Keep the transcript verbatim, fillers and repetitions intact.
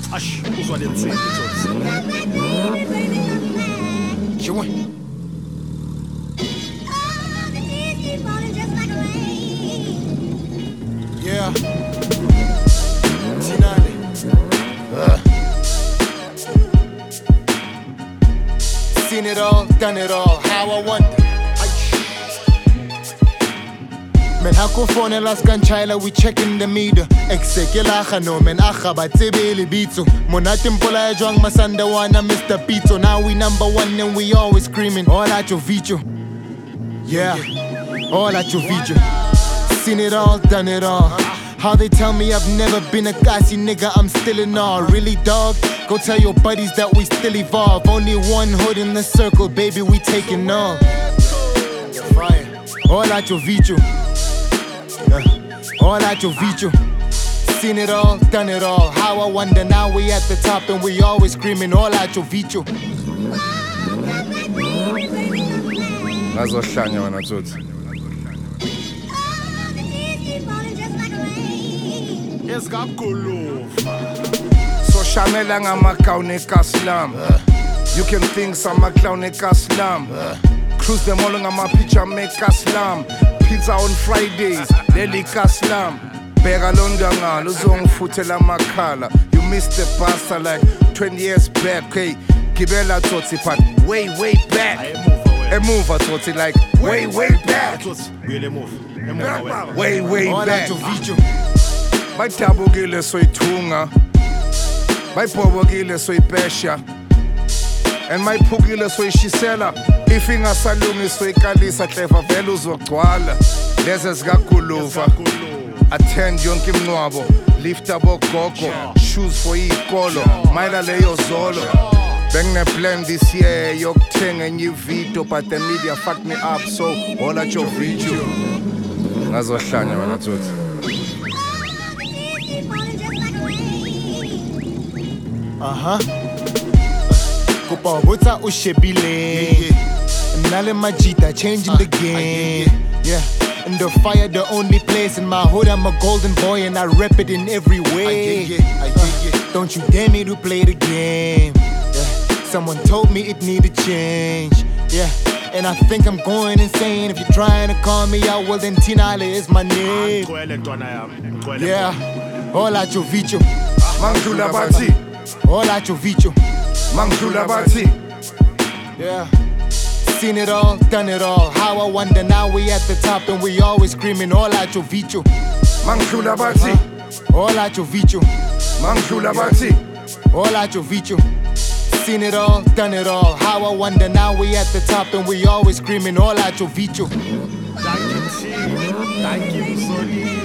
Ash, uzwa le nsimbi Tsotsi. Joy. Yeah. Tinani. Uh. Seen it all, done it all. How I wonder. Man, hakufonela skanchayela, we checking the meter. Exekela khano, man, akha batsebele bitso. Monate mpola ya jwang masanda wana Mister Pito. Now we number one and we always screaming. All at your video. Yeah, all at your video. Seen it all, done it all. How they tell me I've never been a gassy nigga, I'm still in awe. Really, dog? Go tell your buddies that we still evolve. Only one hood in the circle, baby, we taking off. All at your video. Uh, all at your video. Seen it all, done it all. How I wonder, now we at the top and we always screaming. All at your video. Ngazohlanya wena Tsotsi. So shamela ngama-clown ekaslam. You can think some clown ekaslam. Cruise them all ngama-picture make kaslam. Pizza on Fridays, leli kaslam. Bega longa ngalo uzongifutela makhala. You missed the pasta like twenty years back. Hey, gibela Tsotsi but way way back. A move Tsotsi like way way back. Really move. Way way All back. at your video. Bayidabukile soyithunga, bayibhobokile soyipesha, and mayiphukile soyishisela. If ingasalungi soyikalisa clever vele uzogcwala. Lezi zikaguluva, attend yonke imncwabo, lift abogogo, shoes for iy'kolo, mayela leyo zolo. Bengine plan this year yokuthenga enye ivideo, but the media fucked me up, so all at your video. Ngazohlanya wena Tsotsi. Uh-huh. Kopa botsa o shebile. Nale majita changing the game. Yeah. And the fire the only place in my hood. I'm a golden boy and I rep it in every way. Uh, don't you dare me to play the game. Yeah. Someone told me it needed change. Yeah. And I think I'm going insane. If you're trying to call me out, well then Tinale is my name. Yeah. All at your video. Mangdula Bati. All at your video. Mangdula Bati. Yeah. Seen it all, done it all. How I wonder, now we at the top and we always screaming. All at your video. Mangdula Bati. All at your video. Mangdula Bati. All at your video. Seen it all, done it all. How I wonder, now we at the top and we always screaming. All at your video. Thank you, team. Thank you, Soli.